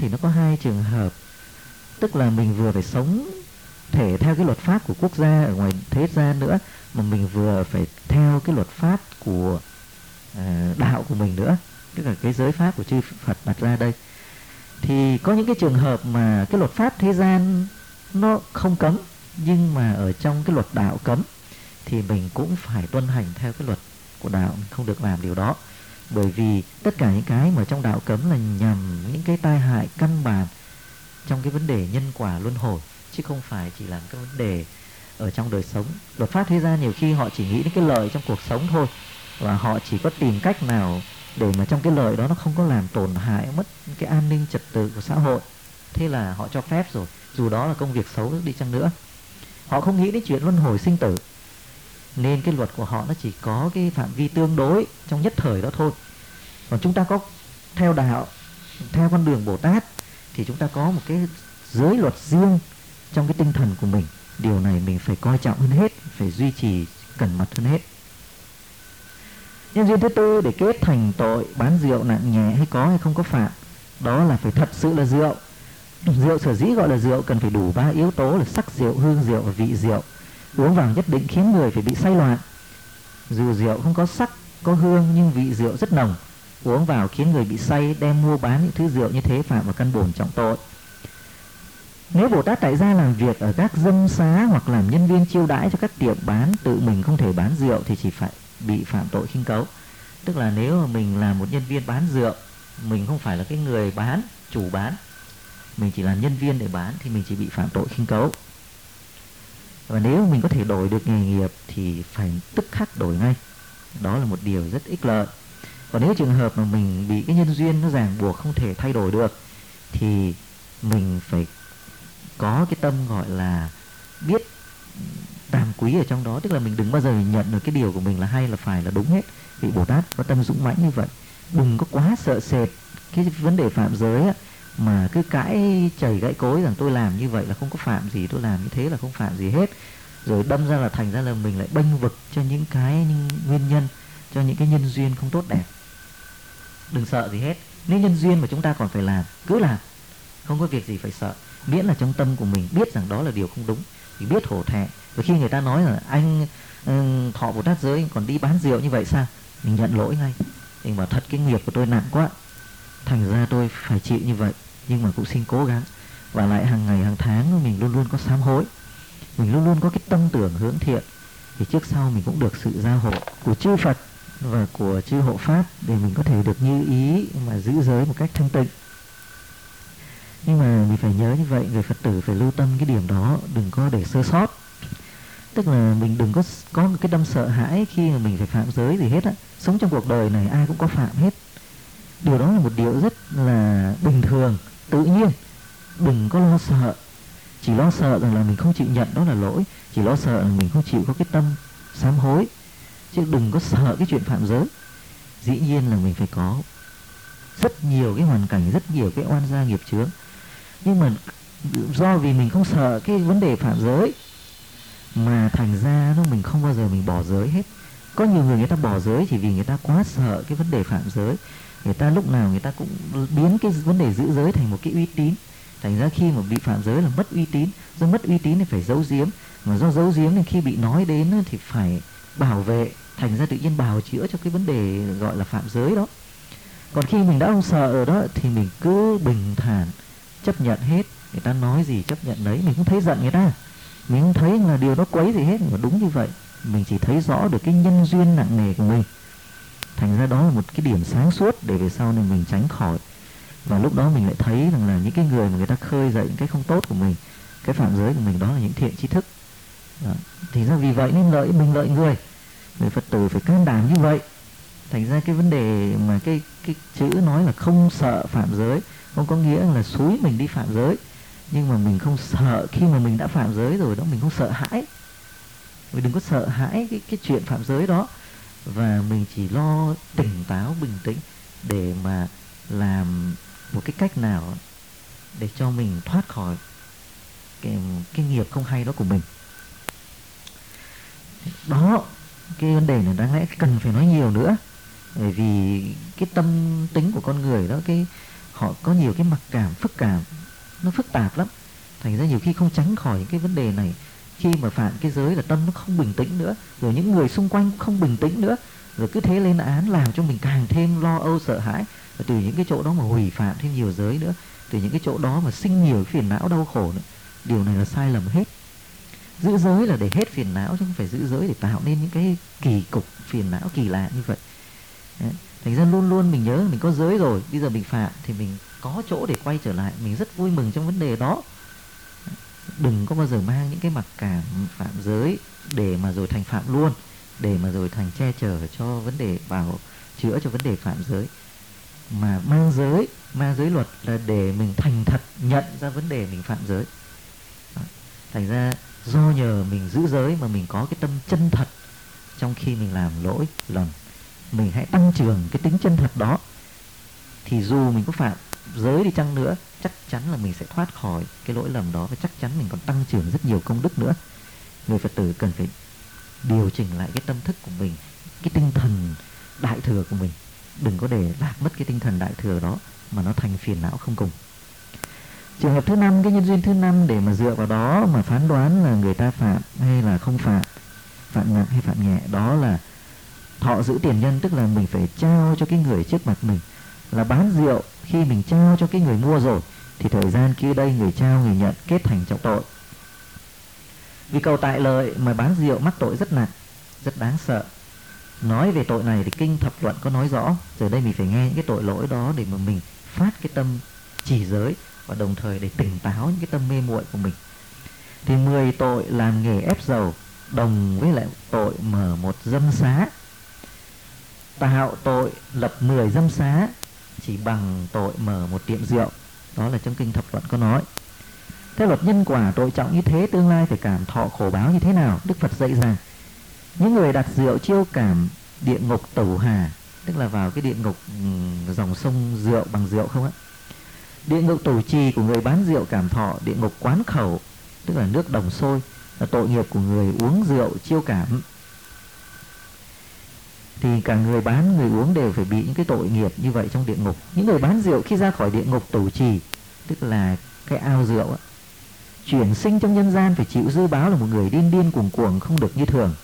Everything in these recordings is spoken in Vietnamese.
thì nó có hai trường hợp. Tức là mình vừa phải sống thể theo cái luật pháp của quốc gia ở ngoài thế gian nữa, mà mình vừa phải theo cái luật pháp của đạo của mình nữa, tức là cái giới pháp của chư Phật đặt ra đây. Thì có những cái trường hợp mà cái luật pháp thế gian nó không cấm, nhưng mà ở trong cái luật đạo cấm, thì mình cũng phải tuân hành theo cái luật của đạo, mình không được làm điều đó. Bởi vì tất cả những cái mà trong đạo cấm là nhằm những cái tai hại căn bản trong cái vấn đề nhân quả luân hồi, chứ không phải chỉ là cái vấn đề ở trong đời sống. Luật pháp thế gian nhiều khi họ chỉ nghĩ đến cái lợi trong cuộc sống thôi, và họ chỉ có tìm cách nào để mà trong cái lợi đó nó không có làm tổn hại mất cái an ninh trật tự của xã hội, thế là họ cho phép rồi, dù đó là công việc xấu đi chăng nữa. Họ không nghĩ đến chuyện luân hồi sinh tử, nên cái luật của họ nó chỉ có cái phạm vi tương đối trong nhất thời đó thôi. Còn chúng ta có theo đạo, theo con đường Bồ Tát, thì chúng ta có một cái giới luật riêng trong cái tinh thần của mình. Điều này mình phải coi trọng hơn hết, phải duy trì cẩn mật hơn hết. Nhân duyên thứ tư để kết thành tội bán rượu nặng nhẹ hay có hay không có phạm, đó là phải thật sự là rượu. Rượu sở dĩ gọi là rượu cần phải đủ 3 yếu tố là sắc rượu, hương rượu và vị rượu. Uống vào nhất định khiến người phải bị say loạn. Dù rượu không có sắc, có hương, nhưng vị rượu rất nồng, uống vào khiến người bị say, đem mua bán những thứ rượu như thế phạm vào căn bổn trọng tội. Nếu Bồ Tát tại gia làm việc ở các dâm xá hoặc làm nhân viên chiêu đãi cho các tiệm bán, tự mình không thể bán rượu thì chỉ phải bị phạm tội khinh cấu. Tức là nếu mà mình là một nhân viên bán rượu, mình không phải là cái người bán, chủ bán, mình chỉ là nhân viên để bán, thì mình chỉ bị phạm tội khinh cấu. Và nếu mình có thể đổi được nghề nghiệp thì phải tức khắc đổi ngay. Đó là một điều rất ích lợi. Còn nếu trường hợp mà mình bị cái nhân duyên nó ràng buộc không thể thay đổi được, thì mình phải có cái tâm gọi là biết tàm quý ở trong đó. Tức là mình đừng bao giờ nhận được cái điều của mình là hay là phải là đúng hết. Vị Bồ Tát có tâm dũng mãnh như vậy. Đừng có quá sợ sệt cái vấn đề phạm giới á, mà cứ cãi chảy gãy cối rằng tôi làm như vậy là không có phạm gì, tôi làm như thế là không phạm gì hết, rồi đâm ra là thành ra là mình lại bênh vực cho những cái nguyên nhân, cho những cái nhân duyên không tốt đẹp. Đừng sợ gì hết. Nếu nhân duyên mà chúng ta còn phải làm, cứ làm, không có việc gì phải sợ, miễn là trong tâm của mình biết rằng đó là điều không đúng, thì biết hổ thẹn. Và khi người ta nói là anh thọ Bồ Tát giới còn đi bán rượu như vậy sao, mình nhận lỗi ngay. Mình bảo thật cái nghiệp của tôi nặng quá, thành ra tôi phải chịu như vậy, nhưng mà cũng xin cố gắng. Và lại hàng ngày hàng tháng mình luôn luôn có sám hối, mình luôn luôn có cái tâm tưởng hướng thiện, thì trước sau mình cũng được sự gia hộ của chư Phật và của chư hộ Pháp để mình có thể được như ý mà giữ giới một cách thanh tịnh. Nhưng mà mình phải nhớ như vậy, người Phật tử phải lưu tâm cái điểm đó, đừng có để sơ sót. Tức là mình đừng có một cái tâm sợ hãi khi mà mình phải phạm giới gì hết á. Sống trong cuộc đời này ai cũng có phạm hết. Điều đó là một điều rất là bình thường, tự nhiên. Đừng có lo sợ. Chỉ lo sợ rằng là mình không chịu nhận đó là lỗi, chỉ lo sợ rằng mình không chịu có cái tâm sám hối, chứ đừng có sợ cái chuyện phạm giới. Dĩ nhiên là mình phải có rất nhiều cái hoàn cảnh, rất nhiều cái oan gia nghiệp chướng, nhưng mà do vì mình không sợ cái vấn đề phạm giới mà thành ra mình không bao giờ mình bỏ giới hết. Có nhiều người ta bỏ giới chỉ vì người ta quá sợ cái vấn đề phạm giới. Người ta lúc nào người ta cũng biến cái vấn đề giữ giới thành một cái uy tín, thành ra khi mà bị phạm giới là mất uy tín. Do mất uy tín thì phải giấu giếm, mà do giấu giếm nên khi bị nói đến thì phải bảo vệ, thành ra tự nhiên bào chữa cho cái vấn đề gọi là phạm giới đó. Còn khi mình đã không sợ ở đó thì mình cứ bình thản chấp nhận hết, người ta nói gì chấp nhận đấy, mình không thấy giận người ta, mình không thấy là điều đó quấy gì hết. Mà đúng như vậy, mình chỉ thấy rõ được cái nhân duyên nặng nề của mình, thành ra đó là một cái điểm sáng suốt để về sau này mình tránh khỏi. Và lúc đó mình lại thấy rằng là những cái người mà người ta khơi dậy những cái không tốt của mình, cái phạm giới của mình, đó là những thiện tri thức đó. Thì ra vì vậy nên lợi mình lợi người Phật tử phải can đảm như vậy. Thành ra cái vấn đề mà cái chữ nói là không sợ phạm giới không có nghĩa là xúi mình đi phạm giới, nhưng mà mình không sợ khi mà mình đã phạm giới rồi đó, mình không sợ hãi. Mình đừng có sợ hãi cái chuyện phạm giới đó, và mình chỉ lo tỉnh táo bình tĩnh để mà làm một cái cách nào để cho mình thoát khỏi cái nghiệp không hay đó của mình. Đó, cái vấn đề này đáng lẽ cần phải nói nhiều nữa, bởi vì cái tâm tính của con người đó, cái họ có nhiều cái mặc cảm, nó phức tạp lắm. Thành ra nhiều khi không tránh khỏi những cái vấn đề này. Khi mà phạm cái giới là tâm nó không bình tĩnh nữa, rồi những người xung quanh cũng không bình tĩnh nữa, rồi cứ thế lên án làm cho mình càng thêm lo âu sợ hãi. Và từ những cái chỗ đó mà hủy phạm thêm nhiều giới nữa, từ những cái chỗ đó mà sinh nhiều phiền não đau khổ nữa. Điều này là sai lầm hết. Giữ giới là để hết phiền não, chứ không phải giữ giới để tạo nên những cái kỳ cục phiền não kỳ lạ như vậy. Đấy. Thành ra luôn luôn mình nhớ mình có giới rồi, bây giờ mình phạm thì mình có chỗ để quay trở lại, mình rất vui mừng trong vấn đề đó. Đừng có bao giờ mang những cái mặc cảm phạm giới để mà rồi thành phạm luôn, để mà rồi thành che chở cho vấn đề bảo chữa cho vấn đề phạm giới. Mà mang giới luật là để mình thành thật nhận ra vấn đề mình phạm giới. Đó. Thành ra do nhờ mình giữ giới mà mình có cái tâm chân thật trong khi mình làm lỗi lầm. Mình hãy tăng trưởng cái tính chân thật đó, thì dù mình có phạm giới đi chăng nữa, chắc chắn là mình sẽ thoát khỏi cái lỗi lầm đó, và chắc chắn mình còn tăng trưởng rất nhiều công đức nữa. Người Phật tử cần phải điều chỉnh lại cái tâm thức của mình, cái tinh thần đại thừa của mình. Đừng có để lạc mất cái tinh thần đại thừa đó mà nó thành phiền não không cùng. Trường hợp thứ 5, cái nhân duyên thứ 5 để mà dựa vào đó mà phán đoán là người ta phạm hay là không phạm, phạm nặng hay phạm nhẹ, đó là thọ giữ tiền nhân. Tức là mình phải trao cho cái người trước mặt mình. Là bán rượu, khi mình trao cho cái người mua rồi thì thời gian kia đây người trao người nhận kết thành trọng tội. Vì cầu tại lợi mà bán rượu mắc tội rất nặng, rất đáng sợ. Nói về tội này thì kinh Thập Luận có nói rõ. Giờ đây mình phải nghe những cái tội lỗi đó để mà mình phát cái tâm trì giới, và đồng thời để tỉnh táo những cái tâm mê muội của mình. Thì 10 tội làm nghề ép dầu đồng với lại tội mở một dâm xá. Tạo tội lập 10 dâm xá chỉ bằng tội mở một tiệm rượu. Đó là trong kinh Thập Luận có nói. Theo luật nhân quả tội trọng như thế, tương lai phải cảm thọ khổ báo như thế nào? Đức Phật dạy rằng những người đặt rượu chiêu cảm địa ngục tẩu hà, tức là vào cái địa ngục dòng sông rượu bằng rượu không á. Địa ngục tủ trì của người bán rượu cảm thọ, địa ngục quán khẩu, tức là nước đồng sôi, là tội nghiệp của người uống rượu chiêu cảm. Thì cả người bán người uống đều phải bị những cái tội nghiệp như vậy trong địa ngục. Những người bán rượu khi ra khỏi địa ngục tủ trì, tức là cái ao rượu á, chuyển sinh trong nhân gian phải chịu dư báo là một người điên điên cuồng cuồng, không được như thường.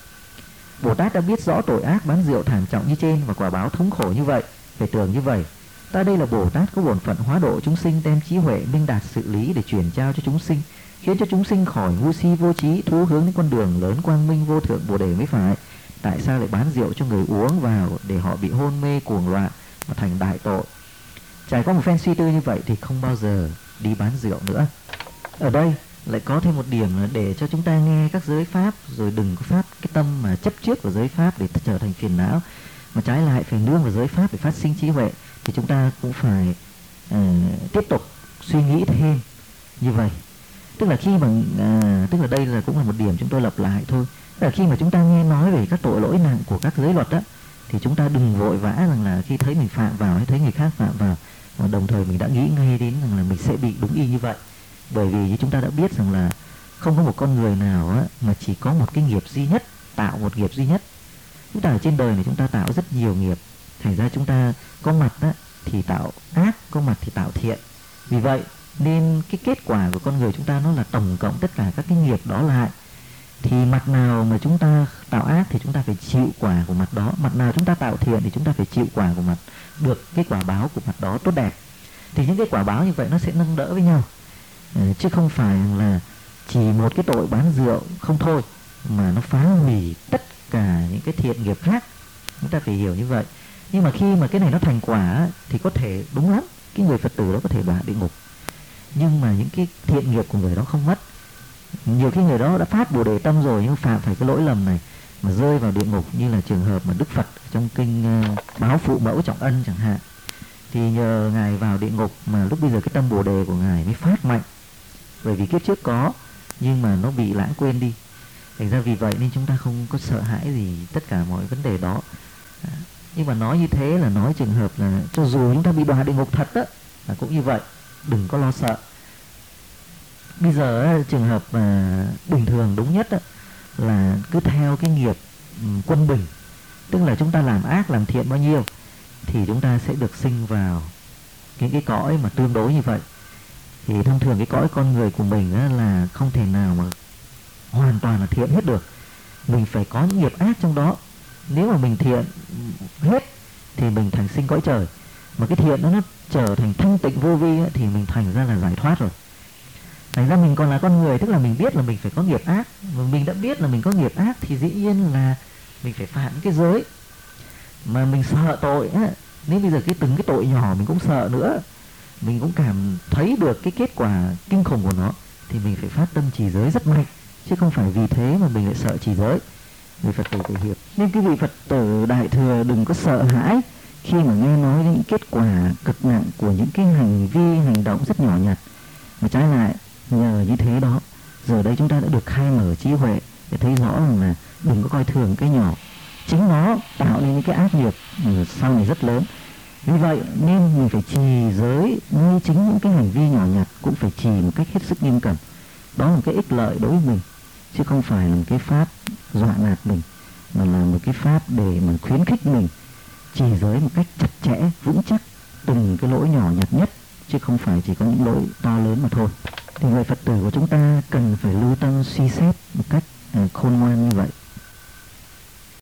Bồ Tát đã biết rõ tội ác bán rượu thảm trọng như trên và quả báo thống khổ như vậy, phải tưởng như vậy. Ta đây là Bồ Tát có bổn phận hóa độ chúng sinh, đem trí huệ minh đạt sự lý để truyền trao cho chúng sinh, khiến cho chúng sinh khỏi ngu si vô trí, thú hướng đến con đường lớn quang minh vô thượng Bồ đề mới phải. Tại sao lại bán rượu cho người uống vào để họ bị hôn mê cuồng loạn và thành đại tội? Trải qua một phen suy tư như vậy thì không bao giờ đi bán rượu nữa. Ở đây lại có thêm một điểm là để cho chúng ta nghe các giới pháp, rồi đừng có phát cái tâm mà chấp trước vào giới pháp để trở thành phiền não, mà trái lại phải nương vào giới pháp để phát sinh trí huệ. Thì chúng ta cũng phải tiếp tục suy nghĩ thêm như vậy. Tức là khi mà tức là đây là cũng là một điểm chúng tôi lặp lại thôi. Tức là khi mà chúng ta nghe nói về các tội lỗi nặng của các giới luật đó, thì chúng ta đừng vội vã rằng là khi thấy mình phạm vào hay thấy người khác phạm vào, và đồng thời mình đã nghĩ ngay đến rằng là mình sẽ bị đúng y như vậy. Bởi vì như chúng ta đã biết rằng là không có một con người nào á, mà chỉ có một cái nghiệp duy nhất, tạo một nghiệp duy nhất. Chúng ta ở trên đời này chúng ta tạo rất nhiều nghiệp. Thành ra chúng ta có mặt á, thì tạo ác, có mặt thì tạo thiện. Vì vậy nên cái kết quả của con người chúng ta nó là tổng cộng tất cả các cái nghiệp đó lại. Thì mặt nào mà chúng ta tạo ác thì chúng ta phải chịu quả của mặt đó. Mặt nào chúng ta tạo thiện thì chúng ta phải chịu quả của mặt, được cái quả báo của mặt đó tốt đẹp. Thì những cái quả báo như vậy nó sẽ nâng đỡ với nhau, chứ không phải là chỉ một cái tội bán rượu không thôi mà nó phá hủy tất cả những cái thiện nghiệp khác. Chúng ta phải hiểu như vậy. Nhưng mà khi mà cái này nó thành quả thì có thể đúng lắm, cái người Phật tử đó có thể đọa địa ngục, nhưng mà những cái thiện nghiệp của người đó không mất. Nhiều khi người đó đã phát Bồ đề tâm rồi nhưng phạm phải cái lỗi lầm này mà rơi vào địa ngục, như là trường hợp mà Đức Phật trong kinh báo phụ mẫu trọng ân chẳng hạn. Thì nhờ Ngài vào địa ngục mà lúc bây giờ cái tâm Bồ đề của Ngài mới phát mạnh, bởi vì kiếp trước có nhưng mà nó bị lãng quên đi. Thành ra vì vậy nên chúng ta không có sợ hãi gì tất cả mọi vấn đề đó. Nhưng mà nói như thế là nói trường hợp là cho dù chúng ta bị đọa địa ngục thật á, là cũng như vậy, đừng có lo sợ. Bây giờ trường hợp bình thường đúng nhất là cứ theo cái nghiệp quân bình, tức là chúng ta làm ác làm thiện bao nhiêu thì chúng ta sẽ được sinh vào cái cõi mà tương đối như vậy. Thì thông thường cái cõi con người của mình á, là không thể nào mà hoàn toàn là thiện hết được, mình phải có những nghiệp ác trong đó. Nếu mà mình thiện hết thì mình thành sinh cõi trời, mà cái thiện đó nó trở thành thanh tịnh vô vi ấy, thì mình thành ra là giải thoát rồi. Thành ra mình còn là con người, tức là mình biết là mình phải có nghiệp ác, mà mình đã biết là mình có nghiệp ác thì dĩ nhiên là mình phải phạm cái giới. Mà mình sợ tội á, nếu bây giờ từng cái tội nhỏ mình cũng sợ nữa, mình cũng cảm thấy được cái kết quả kinh khủng của nó, thì mình phải phát tâm trì giới rất mạnh, chứ không phải vì thế mà mình lại sợ trì giới. Người Phật tử phải hiểu. Nên quý vị Phật tử Đại Thừa đừng có sợ hãi khi mà nghe nói những kết quả cực nặng của những cái hành vi, hành động rất nhỏ nhặt. Mà trái lại, nhờ như thế đó, giờ đây chúng ta đã được khai mở trí huệ để thấy rõ rằng là đừng có coi thường cái nhỏ. Chính nó tạo nên những cái ác nghiệp sau này rất lớn. Vì vậy nên mình phải trì giới, ngay chính những cái hành vi nhỏ nhặt cũng phải trì một cách hết sức nghiêm cẩn. Đó là một cái ích lợi đối với mình, chứ không phải là một cái pháp dọa nạt mình, mà là một cái pháp để mà khuyến khích mình trì giới một cách chặt chẽ, vững chắc từng cái lỗi nhỏ nhặt nhất, chứ không phải chỉ có những lỗi to lớn mà thôi. Thì người Phật tử của chúng ta cần phải lưu tâm suy xét một cách khôn ngoan như vậy.